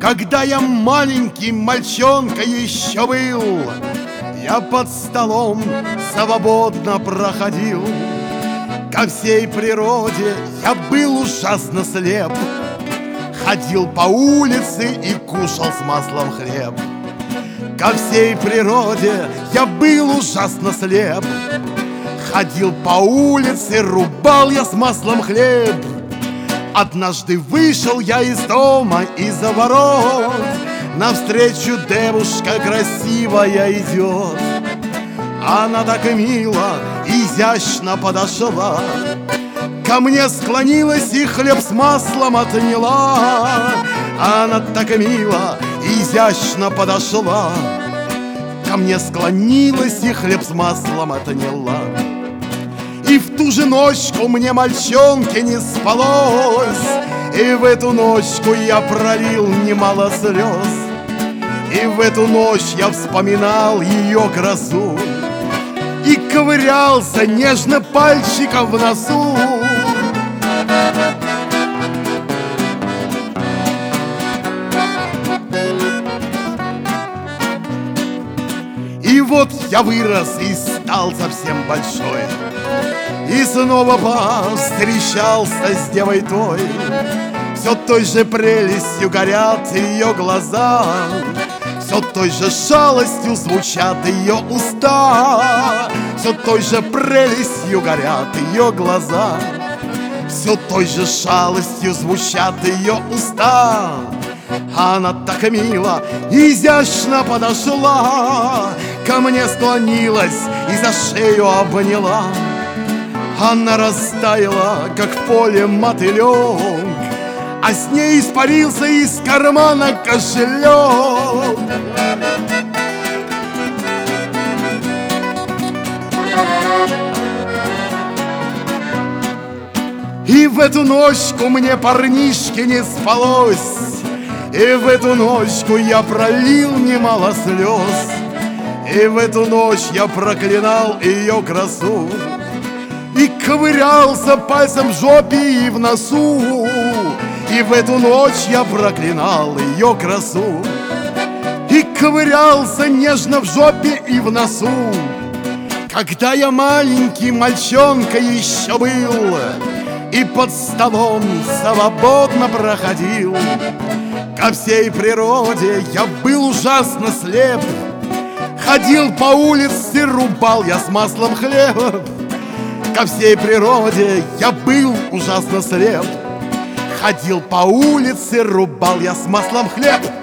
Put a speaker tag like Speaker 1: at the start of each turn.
Speaker 1: Когда я маленький мальчонка еще был, я под столом свободно проходил. Ко всей природе я был ужасно слеп. Ходил по улице и кушал с маслом хлеб. Ко всей природе я был ужасно слеп. Ходил по улице, рубал я с маслом хлеб. Однажды вышел я из дома, из-за ворот. Навстречу девушка красивая идет. Она так мило, изящно подошла, ко мне склонилась и хлеб с маслом отняла. Она так мило, изящно подошла, ко мне склонилась и хлеб с маслом отняла. И в ту же ночку мне, мальчонке, не спалось, и в эту ночку я пролил немало слез. И в эту ночь я вспоминал ее красу и ковырялся нежно пальчиком в носу. И вот я вырос и стал совсем большой, и снова повстречался с девой той. Все той же прелестью горят ее глаза, все той же шалостью звучат ее уста. Все той же прелестью горят ее глаза, все той же шалостью звучат ее уста. Она так мило, изящно подошла, ко мне склонилась и за шею обняла. Она растаяла, как в поле мотылек, а с ней испарился из кармана кошелек. И в эту ночку мне, парнишке, не спалось, и в эту ночку я пролил немало слез. И в эту ночь я проклинал ее красу и ковырялся пальцем в жопе и в носу. И в эту ночь я проклинал ее красу и ковырялся нежно в жопе и в носу. Когда я маленький мальчонка еще был и под столом свободно проходил, ко всей природе я был ужасно слеп. Ходил по улице, рубал я с маслом хлеб. Ко всей природе я был ужасно слеп. Ходил по улице, рубал я с маслом хлеб.